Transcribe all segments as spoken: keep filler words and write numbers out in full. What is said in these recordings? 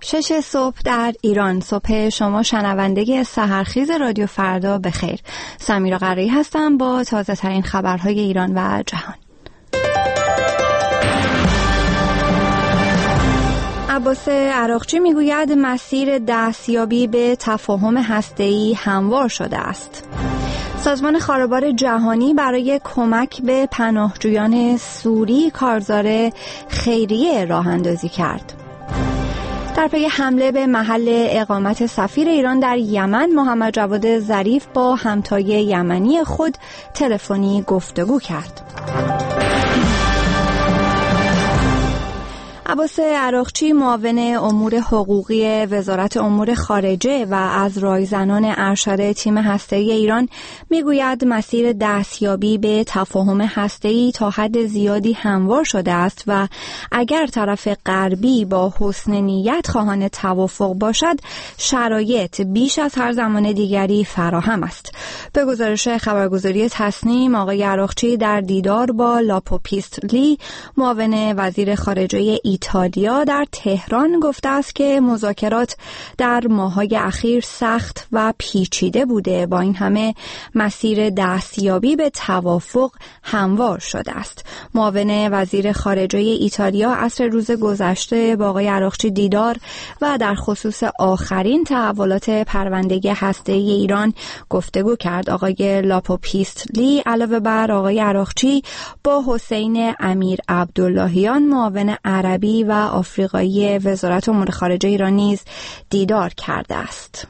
شش صبح در ایران. صبح شما شنونده سحرخیز رادیو فردا بخیر. سمیرا قره‌ای هستم با تازه ترین خبرهای ایران و جهان. عباس عراقچی میگوید مسیر دستیابی به تفاهم هسته‌ای هموار شده است. سازمان خاربار جهانی برای کمک به پناهجویان سوری کارزار خیریه راه اندازی کرد. در پی حمله به محل اقامت سفیر ایران در یمن، محمد جواد ظریف با همتای یمنی خود تلفنی گفتگو کرد. عباس عراقچی معاون امور حقوقی وزارت امور خارجه و از رایزنان ارشد تیم هسته‌ای ایران میگوید مسیر دستیابی به تفاهم هسته‌ای تا حد زیادی هموار شده است و اگر طرف غربی با حسن نیت خواهان توافق باشد، شرایط بیش از هر زمان دیگری فراهم است. به گزارش خبرگزاری تصنیم، آقای عراقچی در دیدار با لاپوپیستلی معاون وزیر خارجه ایتالیا در تهران گفته است که مذاکرات در ماه‌های اخیر سخت و پیچیده بوده، با این همه مسیر دستیابی به توافق هموار شده است. معاون وزیر خارجه ایتالیا عصر روز گذشته با آقای عراقچی دیدار و در خصوص آخرین تحولات پرونده هسته‌ای ایران گفتگو کرد. آقای لاپوپیستلی علاوه بر آقای عراقچی با حسین امیر عبداللهیان معاون عربی و آفریقایی وزارت امور خارجه ایران نیز دیدار کرده است.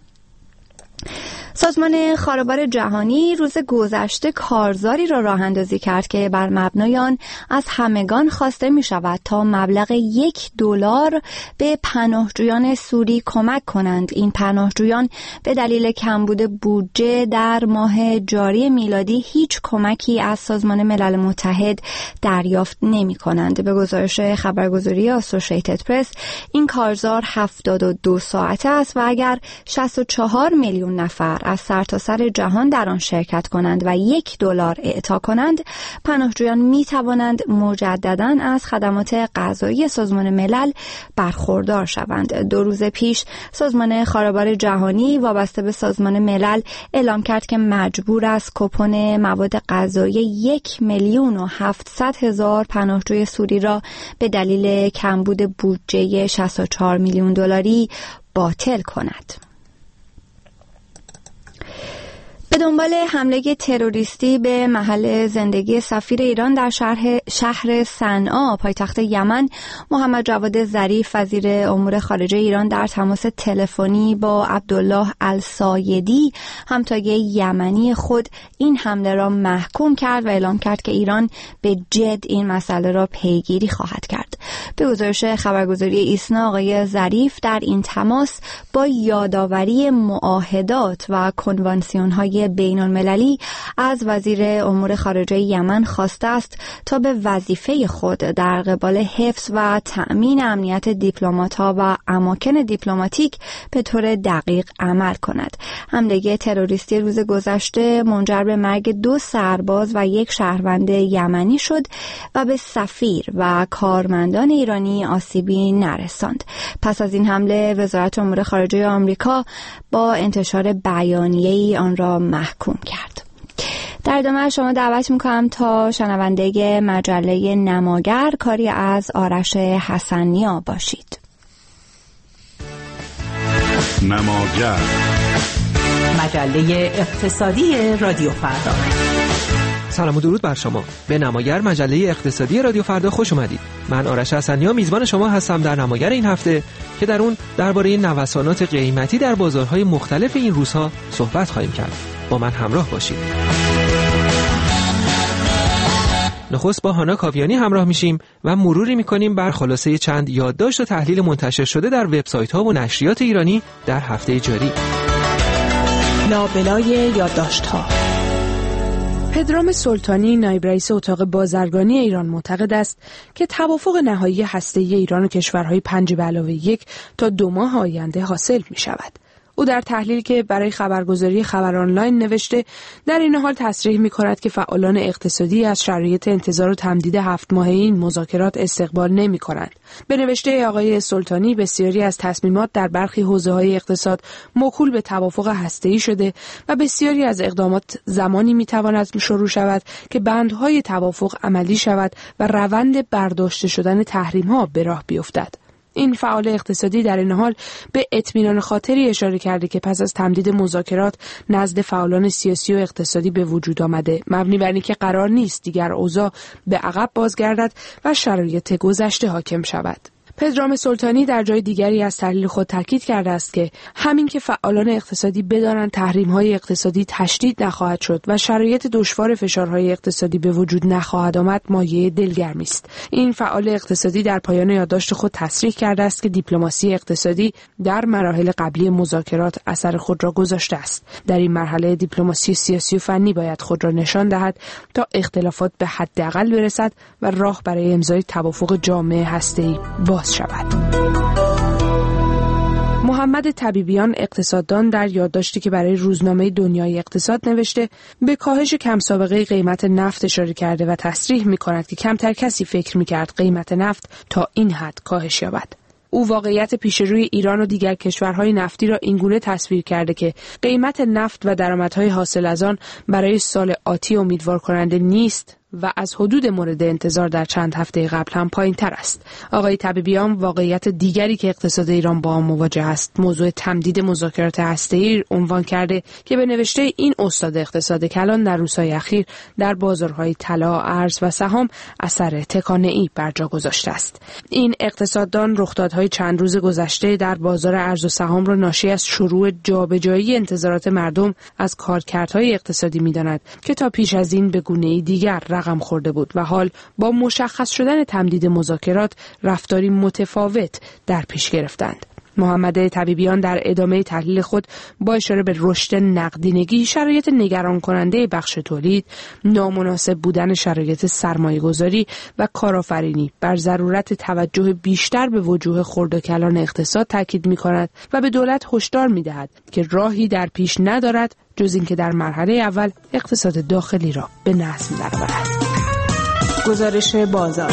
سازمان خاربار جهانی روز گذشته کارزاری را راه اندازی کرد که بر مبنای آن از همگان خواسته می شود تا مبلغ یک دلار به پناهجویان سوری کمک کنند. این پناهجویان به دلیل کمبود بودجه در ماه جاری میلادی هیچ کمکی از سازمان ملل متحد دریافت نمی کنند. به گزارش خبرگزاری آسوشیتد پرس، این کارزار هفتاد و دو ساعته است و اگر شصت و چهار میلیون نفر از سرتاسر سر جهان در آن شرکت کنند و یک دلار اعطا کنند، پناهجویان می توانند مجدداً از خدمات غذایی سازمان ملل برخوردار شوند. دو روز پیش سازمان خاربار جهانی وابسته به سازمان ملل اعلام کرد که مجبور است کوپن مواد غذایی یک میلیون و هفتصد هزار پناهجوی سوری را به دلیل کمبود بودجه شصت و چهار میلیون دلاری باطل کند. به دنبال حمله تروریستی به محل زندگی سفیر ایران در شهر شهر صنعا پایتخت یمن، محمد جواد ظریف وزیر امور خارجه ایران در تماس تلفنی با عبدالله السایدی همتای یمنی خود این حمله را محکوم کرد و اعلام کرد که ایران به جد این مسئله را پیگیری خواهد کرد. به گزارش خبرگزاری ایسنا، آقای ظریف در این تماس با یادآوری معاهدات و کنوانسیون‌های بین المللی از وزیر امور خارجه یمن خواسته است تا به وظیفه خود در قبال حفظ و تأمین امنیت دیپلمات‌ها و اماکن دیپلماتیک به طور دقیق عمل کند. حمله تروریستی روز گذشته منجر به مرگ دو سرباز و یک شهروند یمنی شد و به سفیر و کارمندان ایرانی آسیبی نرساند. پس از این حمله وزارت امور خارجه آمریکا با انتشار بیانیه‌ای آن را محکوم کرد. در ادامه شما دعوت میکنم تا شنونده مجله نماگر کاری از آرش حسنیا باشید. نماگر، مجله اقتصادی رادیو فردا. سلام و درود بر شما. به نماگر، مجله اقتصادی رادیو فردا خوش اومدید. من آرش حسنیا میزبان شما هستم در نماگر این هفته که در اون درباره نوسانات قیمتی در بازارهای مختلف این روزها صحبت خواهیم کرد. با من همراه باشید. نخست با هانا کاویانی همراه میشیم و مروری میکنیم بر خلاصه چند یادداشت و تحلیل منتشر شده در وبسایت‌ها و نشریات ایرانی در هفته جاری. لابلای یادداشت‌ها. پدرام سلطانی، نایب رئیس اتاق بازرگانی ایران، معتقد است که توافق نهایی هسته‌ای ایران و کشورهای پنج به علاوه یک تا دو ماه آینده حاصل می شود. او در تحلیلی که برای خبرگزاری خبر آنلاین نوشته در این حال تصریح می‌کند که فعالان اقتصادی از شرایط انتظار و تمدید هفت ماهه این مذاکرات استقبال نمی‌کنند. به نوشته آقای سلطانی بسیاری از تصمیمات در برخی حوزه‌های اقتصاد موکول به توافق هسته‌ای شده و بسیاری از اقدامات زمانی می‌تواند شروع شود که بندهای توافق عملی شود و روند برداشته شدن تحریم‌ها به راه بیفتد. این فعال اقتصادی در این حال به اطمینان خاطری اشاره کرده که پس از تمدید مذاکرات نزد فعالان سیاسی و اقتصادی به وجود آمده، مبنی بر اینکه قرار نیست دیگر اوضاع به عقب بازگردد و شرایط گذشته حاکم شود. پدرام سلطانی در جای دیگری از تحلیل خود تاکید کرده است که همین که فعالان اقتصادی بدانند تحریم‌های اقتصادی تشدید نخواهد شد و شرایط دشوار فشارهای اقتصادی به وجود نخواهد آمد مایه دلگرمی است. این فعال اقتصادی در پایان یادداشت خود تصریح کرده است که دیپلماسی اقتصادی در مراحل قبلی مذاکرات اثر خود را گذاشته است. در این مرحله دیپلماسی سیاسی و فنی باید خود را نشان دهد تا اختلافات به حداقل برسد و راه برای امضای توافق جامع هسته‌ای باز شود. محمد طبیبیان اقتصاددان در یادداشتی که برای روزنامه دنیای اقتصاد نوشته به کاهش کم سابقه قیمت نفت اشاره کرده و تصریح می‌کند که کمتر کسی فکر می‌کرد قیمت نفت تا این حد کاهش یابد. او واقعیت پیش روی ایران و دیگر کشورهای نفتی را اینگونه تصویر کرده که قیمت نفت و درآمدهای حاصل از آن برای سال آتی امیدوار کننده نیست و از حدود مورد انتظار در چند هفته قبل هم پایین تر است. آقای طبیبیان واقعیت دیگری که اقتصاد ایران با آن مواجه است موضوع تمدید مذاکرات هسته‌ای عنوان کرده که به نوشته این استاد اقتصاد کلان در روزهای اخیر در بازارهای طلا، ارز و سهام اثر تکانه‌ای بر جا گذاشته است. این اقتصاددان رخدادهای چند روز گذشته در بازار ارز و سهام را ناشی از شروع جابجایی انتظارات مردم از کارکردهای اقتصادی می‌داند که تا پیش از این به گونه‌ای دیگر رقم خورده بود و حال با مشخص شدن تمدید مذاکرات رفتاری متفاوت در پیش گرفتند. محمد طبیبیان در ادامه تحلیل خود با اشاره به رشد نقدینگی، شرایط نگران کننده بخش تولید، نامناسب بودن شرایط سرمایه‌گذاری و کارآفرینی بر ضرورت توجه بیشتر به وجوه خرد و کلان اقتصاد تاکید می‌کند و به دولت هشدار می‌دهد که راهی در پیش ندارد جز اینکه در مرحله اول اقتصاد داخلی را به نظم درآورد. گزارش بازار.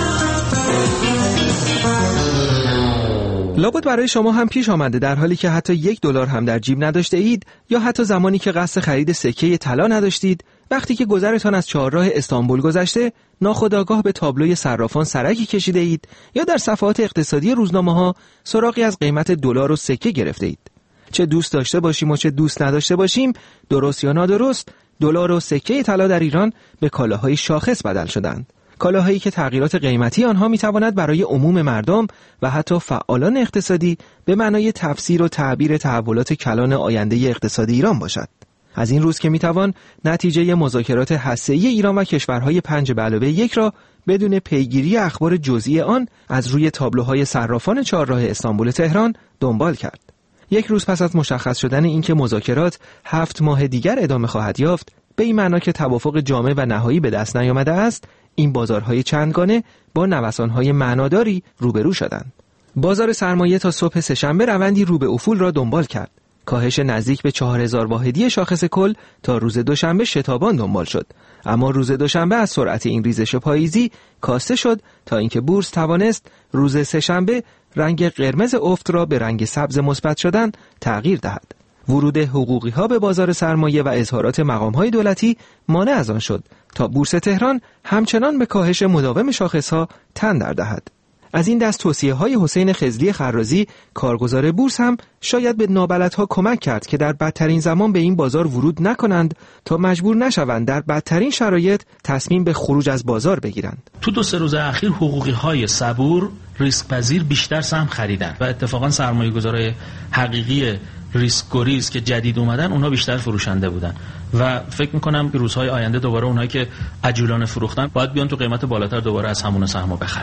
لابد برای شما هم پیش آمده در حالی که حتی یک دلار هم در جیب نداشته اید یا حتی زمانی که قصد خرید سکه طلا نداشتید، وقتی که گذرتان از چهارراه استانبول گذشته ناخودآگاه به تابلوی صرافان سرکی کشیده اید یا در صفحات اقتصادی روزنامه‌ها سراغی از قیمت دلار و سکه گرفته اید. چه دوست داشته باشیم و چه دوست نداشته باشیم، درست یا نادرست، دلار و سکه طلا در ایران به کالاهای شاخص بدل شدند. کالاهایی که تغییرات قیمتی آنها میتواند برای عموم مردم و حتی فعالان اقتصادی به معنای تفسیر و تعبیر تحولات کلان آینده اقتصادی ایران باشد. از این روز که میتوان نتیجه مذاکرات هسته‌ای ایران و کشورهای پنج به علاوه یک را بدون پیگیری اخبار جزئی آن از روی تابلوهای صرافان چهارراه استانبول تهران دنبال کرد. یک روز پس از مشخص شدن اینکه مذاکرات هفت ماه دیگر ادامه خواهد یافت، به این معنا که توافق جامع و نهایی به دست نیامده است، این بازارهای چندگانه با نوسانهای معناداری روبرو شدند. بازار سرمایه تا صبح سه‌شنبه روندی رو به افول را دنبال کرد. کاهش نزدیک به چهار هزار واحدی شاخص کل تا روز دوشنبه شتابان دنبال شد، اما روز دوشنبه از سرعت این ریزش پاییزی کاسته شد تا اینکه بورس توانست روز سه‌شنبه رنگ قرمز افت را به رنگ سبز مثبت شدن تغییر دهد. ورود حقوقی ها به بازار سرمایه و اظهارات مقام های دولتی مانع از آن شد تا بورس تهران همچنان به کاهش مداوم شاخص ها تن در دهد. از این دست توصیه های حسین خضری خرازی کارگزار بورس هم شاید به نابلدها کمک کرد که در بدترین زمان به این بازار ورود نکنند تا مجبور نشوند در بدترین شرایط تصمیم به خروج از بازار بگیرند. تو دو سه روز اخیر حقوقی های صبور ریسک پذیر بیشتر سهم خریدن و اتفاقا سرمایه‌گذارای حقیقی ریسک گریز که جدید اومدن اونها بیشتر فروشنده بودن و فکر میکنم که روزهای آینده دوباره اونهایی که عجولانه فروختن باید بیان تو قیمت بالاتر دوباره از همون سهمو بخرن.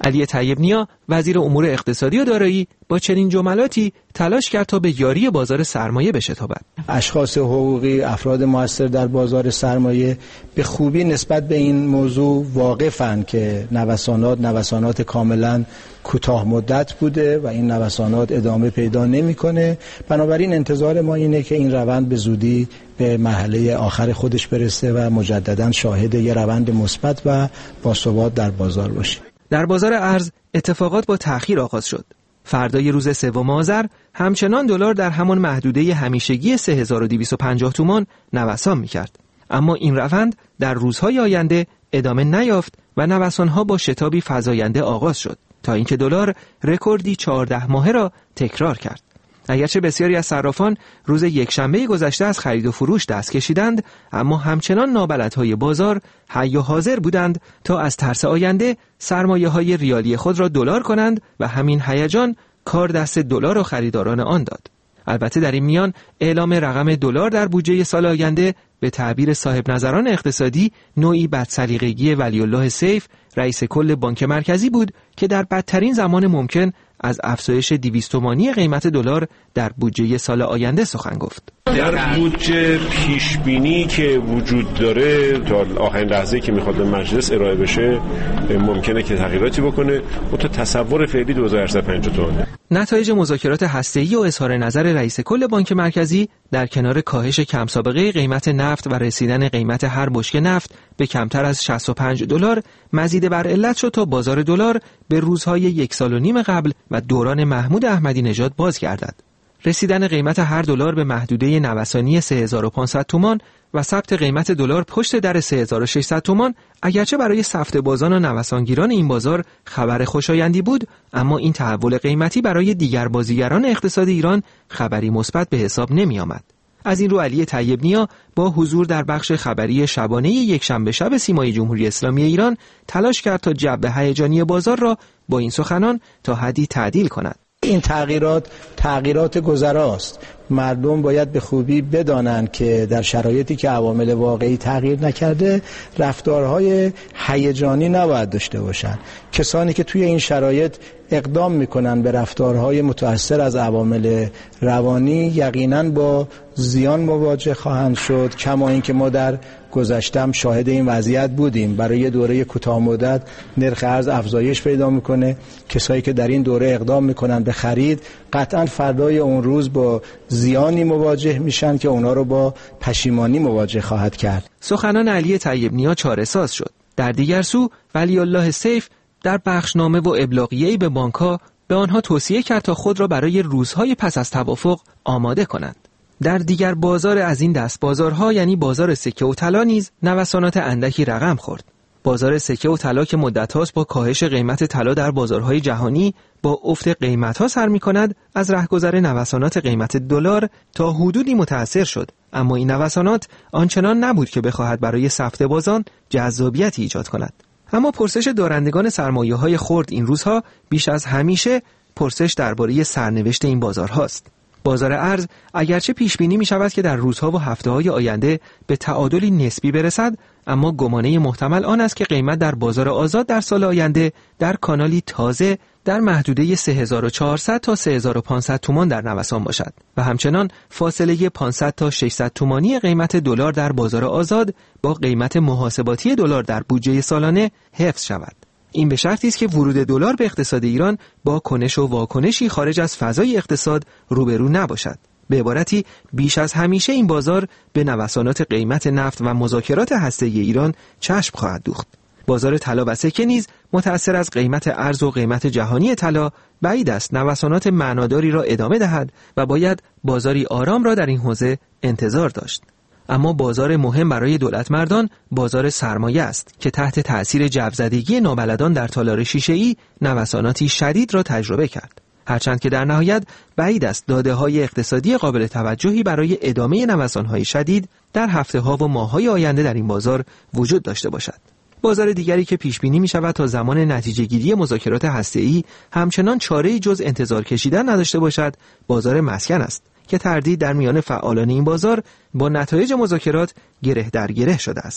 علی طیب نیا وزیر امور اقتصادی و دارایی با چنین جملاتی تلاش کرد تا به یاری بازار سرمایه بشتابد. اشخاص حقوقی، افراد مؤثر در بازار سرمایه به خوبی نسبت به این موضوع واقفند که نوسانات نوسانات کاملا کوتاه مدت بوده و این نوسانات ادامه پیدا نمی‌کنه. بنابراین انتظار ما اینه که این روند به زودی به مرحله آخر خودش برسه و مجددا شاهد یه روند مثبت و باثبات در بازار باشیم. در بازار ارز اتفاقات با تأخیر آغاز شد. فردای روز سوم آذر همچنان دلار در همان محدوده همیشگی سه هزار و دویست و پنجاه تومان نوسان می‌کرد. اما این روند در روزهای آینده ادامه نیافت و نوسان‌ها با شتابی فزاینده آغاز شد تا اینکه دلار رکوردی چهارده ماهه را تکرار کرد. اگرچه بسیاری از صرافان روز یکشنبه گذشته از خرید و فروش دست کشیدند، اما همچنان نابلدهای بازار حی و حاضر بودند تا از ترس آینده سرمایه‌های ریالی خود را دلار کنند و همین هیجان کار دست دلار و خریداران آن داد. البته در این میان اعلام رقم دلار در بودجه سال آینده به تعبیر صاحب نظران اقتصادی نوعی بدسلیقگی ولی الله سیف رئیس کل بانک مرکزی بود که در بدترین زمان ممکن از افزایش دویست تومانی قیمت دلار در بودجه سال آینده سخن گفت. در بودجه پیش بینی که وجود داره تا آخرین لحظه‌ای که میخواد به مجلس ارائه بشه ممکنه که تغییراتی بکنه و تا تصور فعلی دو هزار و هشتصد و پنجاه تومانه. نتایج مذاکرات هسته‌ای و اظهار نظر رئیس کل بانک مرکزی در کنار کاهش کم سابقه قیمت نفت و رسیدن قیمت هر بشکه نفت به کمتر از شصت و پنج دلار مزید بر علت شد تا بازار دلار به روزهای یک سال و نیم قبل و دوران محمود احمدی نژاد بازگردد. رسیدن قیمت هر دلار به محدوده نوسانی سه هزار و پانصد تومان و ثبت قیمت دلار پشت در سه هزار و ششصد تومان اگرچه برای سفته بازان و نوسانگیران این بازار خبر خوشایندی بود، اما این تحول قیمتی برای دیگر بازیگران اقتصاد ایران خبری مثبت به حساب نمی آمد. از این رو علی طیب نیا با حضور در بخش خبری شبانه یکشنبه شب سیمای جمهوری اسلامی ایران تلاش کرد تا جو هیجانی بازار را با این سخنان تا حدی تعدیل کند. این تغییرات تغییرات گذراست. مردم باید به خوبی بدانند که در شرایطی که عوامل واقعی تغییر نکرده رفتارهای هیجانی نباید داشته باشند. کسانی که توی این شرایط اقدام میکنن به رفتارهای متأثر از عوامل روانی یقیناً با زیان مواجه خواهند شد، کما اینکه ما در گذشته هم شاهد این وضعیت بودیم. برای دوره کوتاه مدت نرخ ارز افزایش پیدا میکنه، کسایی که در این دوره اقدام میکنن به خرید قطعاً فردای اون روز با زیانی مواجه میشن که اونا رو با پشیمانی مواجه خواهد کرد. سخنان علی طیب نیا چاره ساز شد. در دیگر سو ولی الله سیف در بخشنامه و ابلاغیه‌ای به بانک‌ها به آنها توصیه کرد تا خود را برای روزهای پس از توافق آماده کنند. در دیگر بازار از این دست بازارها یعنی بازار سکه و طلا نیز نوسانات اندکی رقم خورد. بازار سکه و طلا که مدت‌هاست با کاهش قیمت طلا در بازارهای جهانی با افت قیمت‌ها سر می‌کند، از رهگذر نوسانات قیمت دلار تا حدودی متأثر شد، اما این نوسانات آنچنان نبود که بخواهد برای سفته بازان جذابیتی ایجاد کند. اما پرسش دارندگان سرمایه‌های خرد این روزها بیش از همیشه پرسش درباره سرنوشت این بازارهاست. بازار ارز اگرچه پیش بینی می شود که در روزها و هفته‌های آینده به تعادلی نسبی برسد، اما گمانه محتمل آن است که قیمت در بازار آزاد در سال آینده در کانالی تازه در محدوده سه هزار و چهارصد تا سه هزار و پانصد تومان در نوسان باشد و همچنان فاصله پانصد تا ششصد تومانی قیمت دلار در بازار آزاد با قیمت محاسباتی دلار در بودجه سالانه حفظ شود. این به شرطی است که ورود دلار به اقتصاد ایران با کنش و واکنشی خارج از فضای اقتصاد روبرو نباشد. به عبارتی بیش از همیشه این بازار به نوسانات قیمت نفت و مذاکرات هسته‌ای ایران چشم خواهد دوخت. بازار طلا و سکه نیز متأثر از قیمت ارز و قیمت جهانی طلا بعید است نوسانات معناداری را ادامه دهد و باید بازاری آرام را در این حوزه انتظار داشت. اما بازار مهم برای دولت مردان بازار سرمایه است که تحت تأثیر جوزدگی نابلدان در تالار شیشه‌ای نوساناتی شدید را تجربه کرد. هرچند که در نهایت بعید است داده‌های اقتصادی قابل توجهی برای ادامه نوسان‌های شدید در هفته‌ها و ماه‌های آینده در این بازار وجود داشته باشد. بازار دیگری که پیش بینی می شود تا زمان نتیجه گیری مذاکرات هسته‌ای همچنان چاره‌ای جز انتظار کشیدن نداشته باشد، بازار مسکن است که تردید در میان فعالان این بازار با نتایج مذاکرات گره در گره شده است.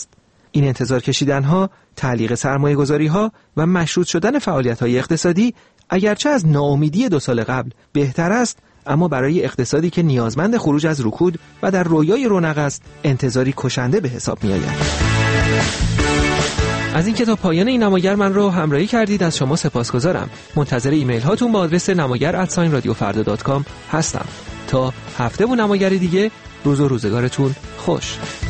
این انتظار کشیدن ها، تعلیق سرمایه گذاری ها و مشروط شدن فعالیت های اقتصادی اگرچه از ناامیدی دو سال قبل بهتر است، اما برای اقتصادی که نیازمند خروج از رکود و در رویای رونق است، انتظاری کشنده به حساب می آید. از اینکه تا پایان این نماگر من رو همراهی کردید از شما سپاسگزارم. منتظر ایمیل هاتون با آدرس نماگر ات رادیو فردا دات کام هستم. تا هفته و نماگر دیگه، روز و روزگارتون خوش.